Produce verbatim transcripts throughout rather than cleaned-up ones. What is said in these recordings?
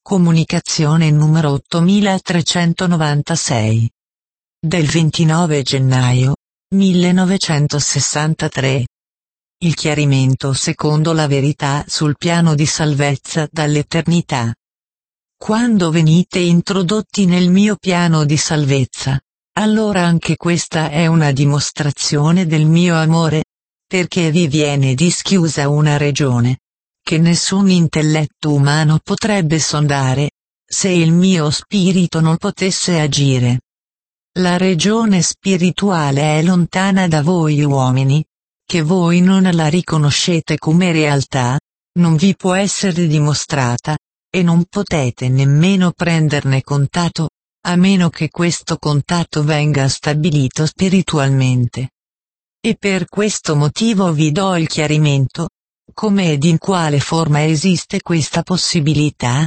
Comunicazione numero ottomilatrecentonovantasei. Del ventinove gennaio millenovecentosessantatré. Il chiarimento secondo la verità sul piano di salvezza dall'eternità. Quando venite introdotti nel mio piano di salvezza, allora anche questa è una dimostrazione del mio amore, perché vi viene dischiusa una regione che nessun intelletto umano potrebbe sondare, se il mio spirito non potesse agire. La regione spirituale è lontana da voi uomini, che voi non la riconoscete come realtà, non vi può essere dimostrata, e non potete nemmeno prenderne contatto, a meno che questo contatto venga stabilito spiritualmente. E per questo motivo vi do il chiarimento, come ed in quale forma esiste questa possibilità.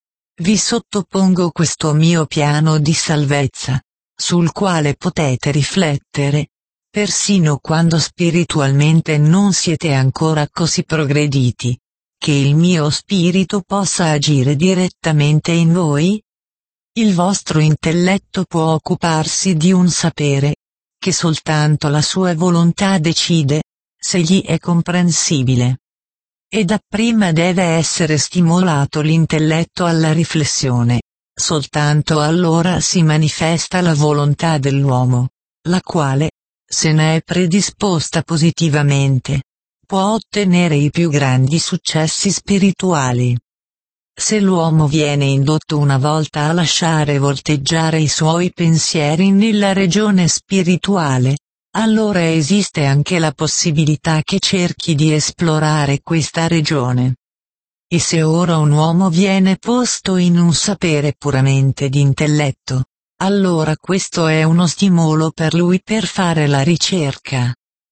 Vi sottopongo questo mio piano di salvezza, sul quale potete riflettere, persino quando spiritualmente non siete ancora così progrediti, che il mio spirito possa agire direttamente in voi. Il vostro intelletto può occuparsi di un sapere, che soltanto la sua volontà decide, se gli è comprensibile. E dapprima deve essere stimolato l'intelletto alla riflessione, soltanto allora si manifesta la volontà dell'uomo, la quale, se ne è predisposta positivamente, può ottenere i più grandi successi spirituali. Se l'uomo viene indotto una volta a lasciare volteggiare i suoi pensieri nella regione spirituale, allora esiste anche la possibilità che cerchi di esplorare questa regione. E se ora un uomo viene posto in un sapere puramente di intelletto, allora questo è uno stimolo per lui per fare la ricerca.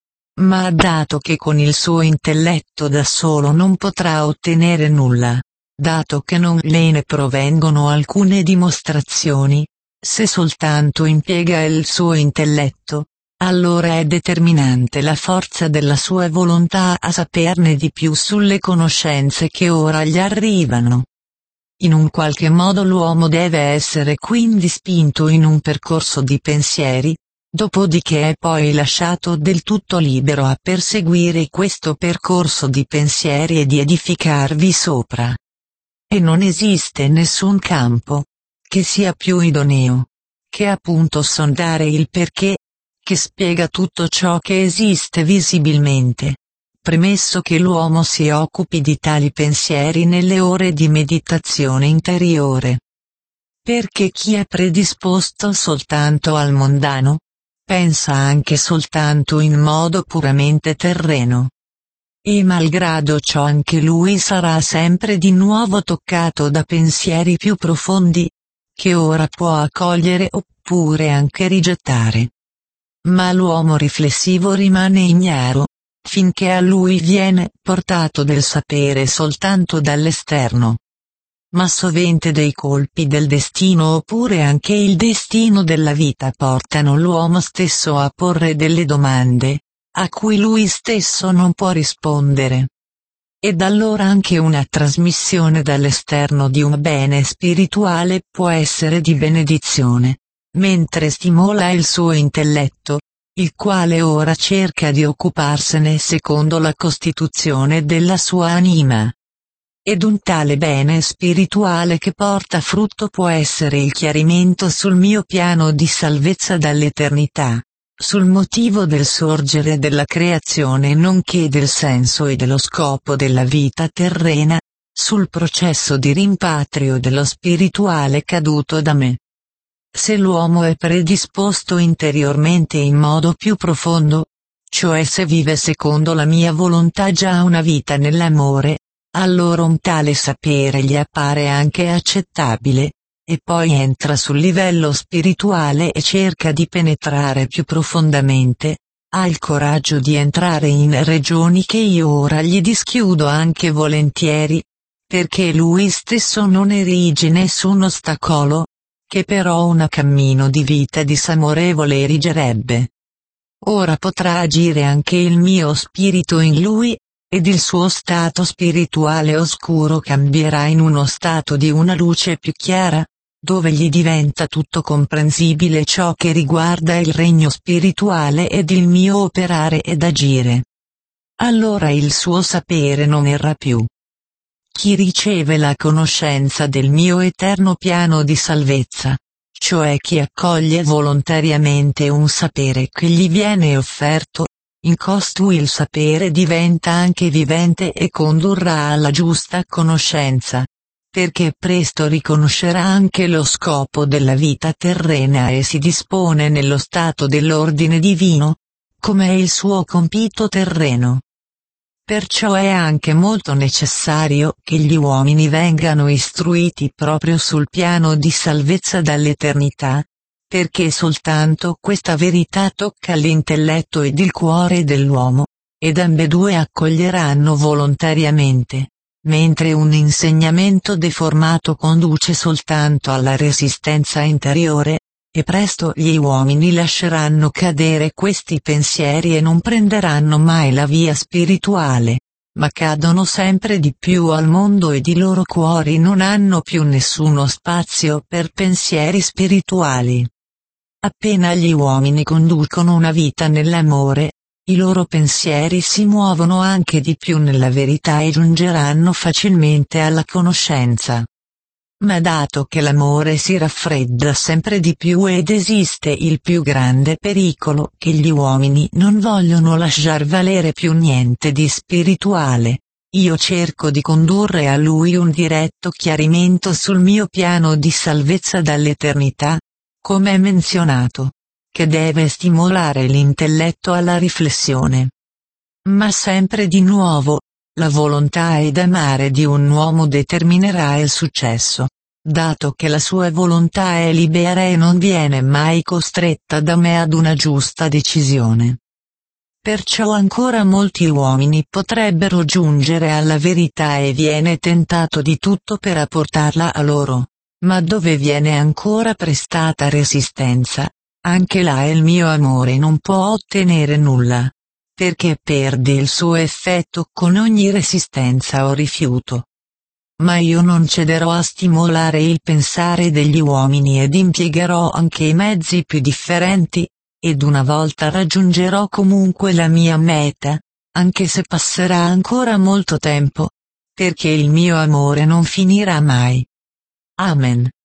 Ma dato che con il suo intelletto da solo non potrà ottenere nulla, dato che non gliene provengono alcune dimostrazioni, se soltanto impiega il suo intelletto, allora è determinante la forza della sua volontà a saperne di più sulle conoscenze che ora gli arrivano. In un qualche modo l'uomo deve essere quindi spinto in un percorso di pensieri, dopodiché è poi lasciato del tutto libero a perseguire questo percorso di pensieri e di edificarvi sopra. E non esiste nessun campo che sia più idoneo che appunto sondare il perché, che spiega tutto ciò che esiste visibilmente, premesso che l'uomo si occupi di tali pensieri nelle ore di meditazione interiore. Perché chi è predisposto soltanto al mondano, pensa anche soltanto in modo puramente terreno. E malgrado ciò anche lui sarà sempre di nuovo toccato da pensieri più profondi, che ora può accogliere oppure anche rigettare. Ma l'uomo riflessivo rimane ignaro, finché a lui viene portato del sapere soltanto dall'esterno. Ma sovente dei colpi del destino oppure anche il destino della vita portano l'uomo stesso a porre delle domande, a cui lui stesso non può rispondere. Ed allora anche una trasmissione dall'esterno di un bene spirituale può essere di benedizione, mentre stimola il suo intelletto, il quale ora cerca di occuparsene secondo la costituzione della sua anima. Ed un tale bene spirituale che porta frutto può essere il chiarimento sul mio piano di salvezza dall'eternità, sul motivo del sorgere della creazione nonché del senso e dello scopo della vita terrena, sul processo di rimpatrio dello spirituale caduto da me. Se l'uomo è predisposto interiormente in modo più profondo, cioè se vive secondo la mia volontà già una vita nell'amore, allora un tale sapere gli appare anche accettabile, e poi entra sul livello spirituale e cerca di penetrare più profondamente, ha il coraggio di entrare in regioni che io ora gli dischiudo anche volentieri, perché lui stesso non erige nessun ostacolo, che però un cammino di vita disamorevole erigerebbe. Ora potrà agire anche il mio spirito in lui, ed il suo stato spirituale oscuro cambierà in uno stato di una luce più chiara, dove gli diventa tutto comprensibile ciò che riguarda il regno spirituale ed il mio operare ed agire. Allora il suo sapere non erra più. Chi riceve la conoscenza del mio eterno piano di salvezza, cioè chi accoglie volontariamente un sapere che gli viene offerto, in costui il sapere diventa anche vivente e condurrà alla giusta conoscenza, perché presto riconoscerà anche lo scopo della vita terrena e si dispone nello stato dell'ordine divino, come è il suo compito terreno. Perciò è anche molto necessario che gli uomini vengano istruiti proprio sul piano di salvezza dall'eternità, perché soltanto questa verità tocca l'intelletto ed il cuore dell'uomo, ed ambedue accoglieranno volontariamente, mentre un insegnamento deformato conduce soltanto alla resistenza interiore, e presto gli uomini lasceranno cadere questi pensieri e non prenderanno mai la via spirituale, ma cadono sempre di più al mondo ed i loro cuori non hanno più nessuno spazio per pensieri spirituali. Appena gli uomini conducono una vita nell'amore, i loro pensieri si muovono anche di più nella verità e giungeranno facilmente alla conoscenza. Ma dato che l'amore si raffredda sempre di più ed esiste il più grande pericolo che gli uomini non vogliono lasciar valere più niente di spirituale, io cerco di condurre a lui un diretto chiarimento sul mio piano di salvezza dall'eternità, come menzionato, che deve stimolare l'intelletto alla riflessione. Ma sempre di nuovo, la volontà ed amare di un uomo determinerà il successo, dato che la sua volontà è libera e non viene mai costretta da me ad una giusta decisione. Perciò ancora molti uomini potrebbero giungere alla verità e viene tentato di tutto per apportarla a loro, ma dove viene ancora prestata resistenza, anche là il mio amore non può ottenere nulla, perché perde il suo effetto con ogni resistenza o rifiuto. Ma io non cederò a stimolare il pensare degli uomini ed impiegherò anche i mezzi più differenti, ed una volta raggiungerò comunque la mia meta, anche se passerà ancora molto tempo, perché il mio amore non finirà mai. Amen.